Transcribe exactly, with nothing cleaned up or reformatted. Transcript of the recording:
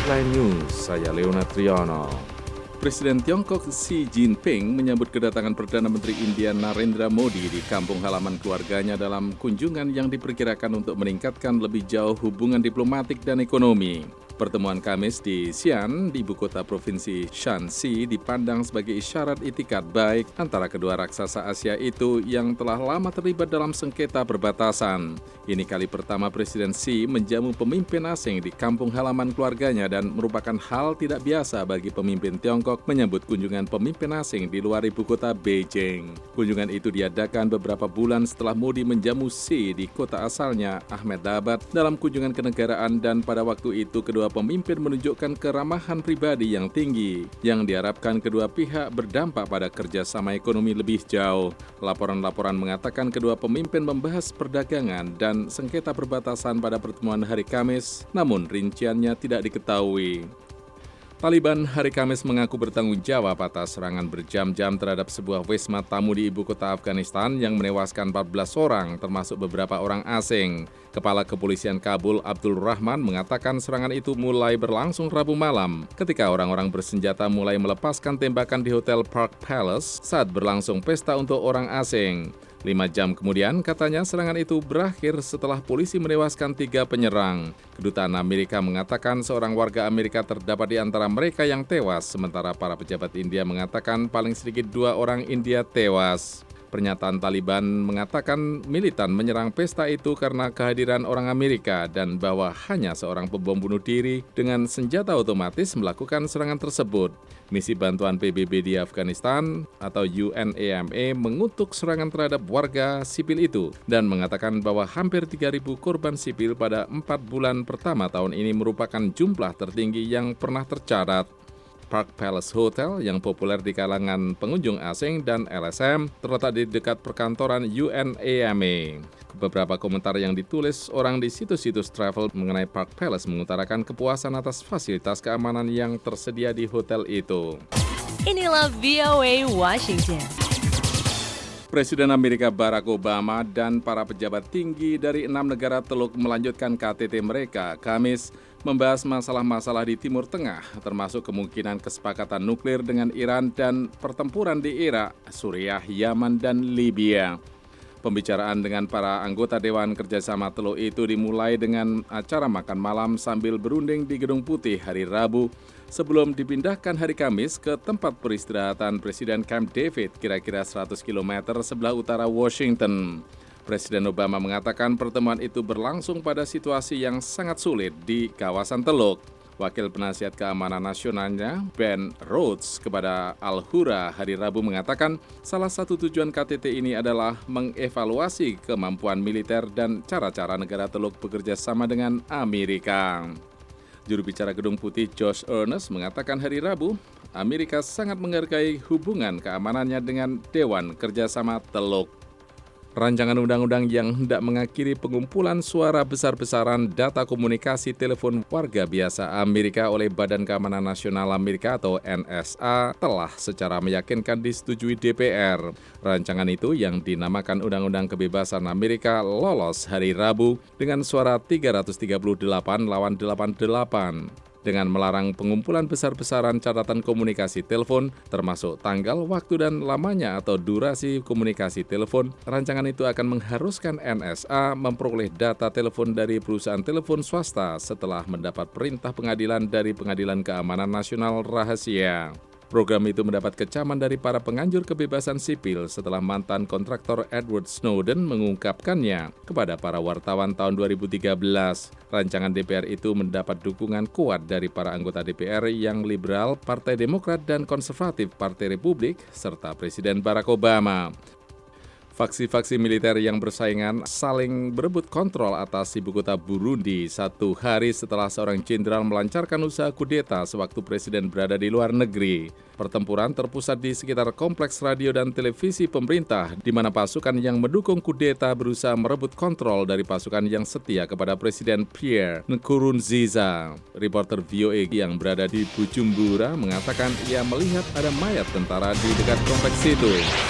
Prime News, saya Leona Triano. Presiden Tiongkok Xi Jinping menyambut kedatangan Perdana Menteri India Narendra Modi di kampung halaman keluarganya dalam kunjungan yang diperkirakan untuk meningkatkan lebih jauh hubungan diplomatik dan ekonomi. Pertemuan Kamis di Xi'an, di ibu kota provinsi Shanxi, dipandang sebagai isyarat itikat baik antara kedua raksasa Asia itu yang telah lama terlibat dalam sengketa perbatasan. Ini kali pertama Presiden Xi menjamu pemimpin asing di kampung halaman keluarganya dan merupakan hal tidak biasa bagi pemimpin Tiongkok menyambut kunjungan pemimpin asing di luar ibu kota Beijing. Kunjungan itu diadakan beberapa bulan setelah Modi menjamu Xi di kota asalnya, Ahmedabad, dalam kunjungan kenegaraan, dan pada waktu itu kedua pemimpin menunjukkan keramahan pribadi yang tinggi, yang diharapkan kedua pihak berdampak pada kerjasama ekonomi lebih jauh. Laporan-laporan mengatakan kedua pemimpin membahas perdagangan dan sengketa perbatasan pada pertemuan hari Kamis, namun rinciannya tidak diketahui. Taliban hari Kamis mengaku bertanggung jawab atas serangan berjam-jam terhadap sebuah wisma tamu di ibu kota Afghanistan yang menewaskan empat belas orang, termasuk beberapa orang asing. Kepala Kepolisian Kabul Abdul Rahman mengatakan serangan itu mulai berlangsung Rabu malam, ketika orang-orang bersenjata mulai melepaskan tembakan di Hotel Park Palace saat berlangsung pesta untuk orang asing. Lima jam kemudian, katanya serangan itu berakhir setelah polisi menewaskan tiga penyerang. Kedutaan Amerika mengatakan seorang warga Amerika terdapat di antara mereka yang tewas, sementara para pejabat India mengatakan paling sedikit dua orang India tewas. Pernyataan Taliban mengatakan militan menyerang pesta itu karena kehadiran orang Amerika dan bahwa hanya seorang pembom bunuh diri dengan senjata otomatis melakukan serangan tersebut. Misi Bantuan P B B di Afghanistan atau U N A M A mengutuk serangan terhadap warga sipil itu dan mengatakan bahwa hampir tiga ribu korban sipil pada empat bulan pertama tahun ini merupakan jumlah tertinggi yang pernah tercatat. Park Palace Hotel yang populer di kalangan pengunjung asing dan L S M terletak di dekat perkantoran U N A M A. Beberapa komentar yang ditulis orang di situs-situs travel mengenai Park Palace mengutarakan kepuasan atas fasilitas keamanan yang tersedia di hotel itu. Inilah V O A Washington. Presiden Amerika Barack Obama dan para pejabat tinggi dari enam negara Teluk melanjutkan K T T mereka Kamis membahas masalah-masalah di Timur Tengah, termasuk kemungkinan kesepakatan nuklir dengan Iran dan pertempuran di Irak, Suriah, Yaman, dan Libya. Pembicaraan dengan para anggota Dewan Kerjasama Teluk itu dimulai dengan acara makan malam sambil berunding di Gedung Putih hari Rabu, sebelum dipindahkan hari Kamis ke tempat peristirahatan Presiden Camp David, kira-kira seratus kilometer sebelah utara Washington. Presiden Obama mengatakan pertemuan itu berlangsung pada situasi yang sangat sulit di kawasan Teluk. Wakil Penasihat Keamanan Nasionalnya, Ben Rhodes, kepada Al-Hura hari Rabu mengatakan salah satu tujuan K T T ini adalah mengevaluasi kemampuan militer dan cara-cara negara Teluk bekerja sama dengan Amerika. Juru bicara Gedung Putih Josh Earnest mengatakan hari Rabu, Amerika sangat menghargai hubungan keamanannya dengan Dewan Kerjasama Teluk. Rancangan undang-undang yang hendak mengakhiri pengumpulan suara besar-besaran data komunikasi telepon warga biasa Amerika oleh Badan Keamanan Nasional Amerika atau N S A telah secara meyakinkan disetujui D P R. Rancangan itu yang dinamakan Undang-Undang Kebebasan Amerika lolos hari Rabu dengan suara tiga ratus tiga puluh delapan lawan delapan puluh delapan. Dengan melarang pengumpulan besar-besaran catatan komunikasi telepon, termasuk tanggal, waktu, dan lamanya atau durasi komunikasi telepon, rancangan itu akan mengharuskan N S A memperoleh data telepon dari perusahaan telepon swasta setelah mendapat perintah pengadilan dari Pengadilan Keamanan Nasional Rahasia. Program itu mendapat kecaman dari para penganjur kebebasan sipil setelah mantan kontraktor Edward Snowden mengungkapkannya kepada para wartawan tahun dua ribu tiga belas. Rancangan D P R itu mendapat dukungan kuat dari para anggota D P R yang liberal, Partai Demokrat, dan konservatif Partai Republik, serta Presiden Barack Obama. Faksi-faksi militer yang bersaingan saling berebut kontrol atas ibu kota Burundi satu hari setelah seorang jenderal melancarkan usaha kudeta sewaktu presiden berada di luar negeri. Pertempuran terpusat di sekitar kompleks radio dan televisi pemerintah, di mana pasukan yang mendukung kudeta berusaha merebut kontrol dari pasukan yang setia kepada Presiden Pierre Nkurunziza. Reporter V O A yang berada di Bujumbura mengatakan ia melihat ada mayat tentara di dekat kompleks itu.